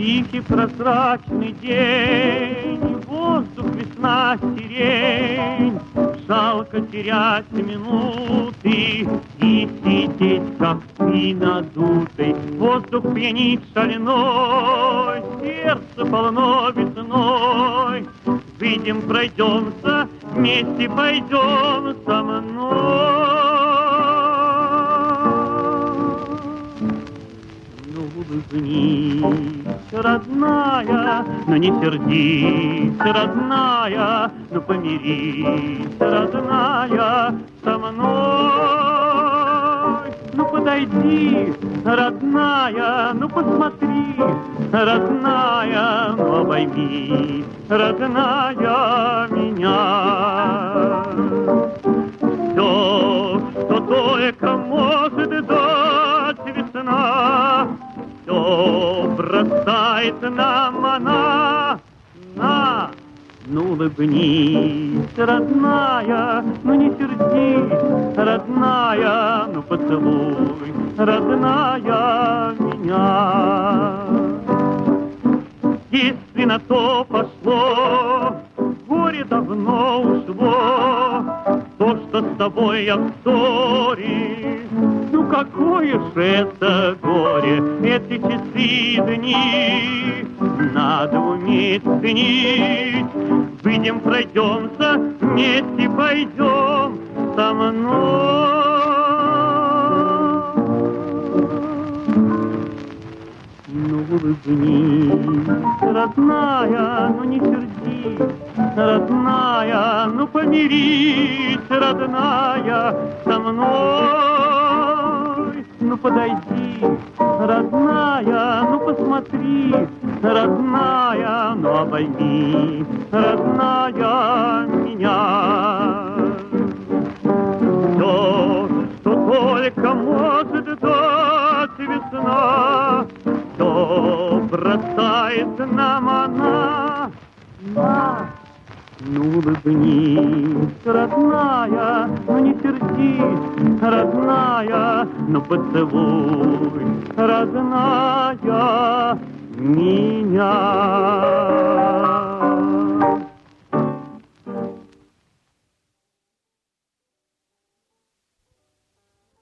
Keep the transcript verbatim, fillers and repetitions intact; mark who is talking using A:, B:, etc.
A: Тихий прозрачный день, воздух, весна, сирень. Жалко терять минуты и сидеть, как ты надутый. Воздух пьянит шаленой, сердце полно весной. Выйдем, пройдемся, вместе пойдем со мной. Ну, улыбнись, родная, но не сердись, родная, ну помирись, родная, со мной. Ну подойди, родная, ну посмотри, родная, ну обойми, родная, меня. Все, что только может дать весна, все бросает нам она. На, ну улыбнись, родная, ну не сердись, родная, ну поцелуй, родная, меня. Если на то пошло, горе давно ушло, то, что с тобой я в ссоре. Ну какое ж это горе, эти часы и дни надо уметь ценить. Выйдем, пройдемся, вместе пойдем со мной. Ну улыбнись, родная, ну не сердись, родная, ну помирись, родная, со мной. Ну подойди, родная, ну посмотри, родная, ну обойми, родная, меня. Все, что только может дать весна, все бросает нам она. На, ну улыбнись, родная, ну не сердись, родная, ну поцелуй, родная, меня.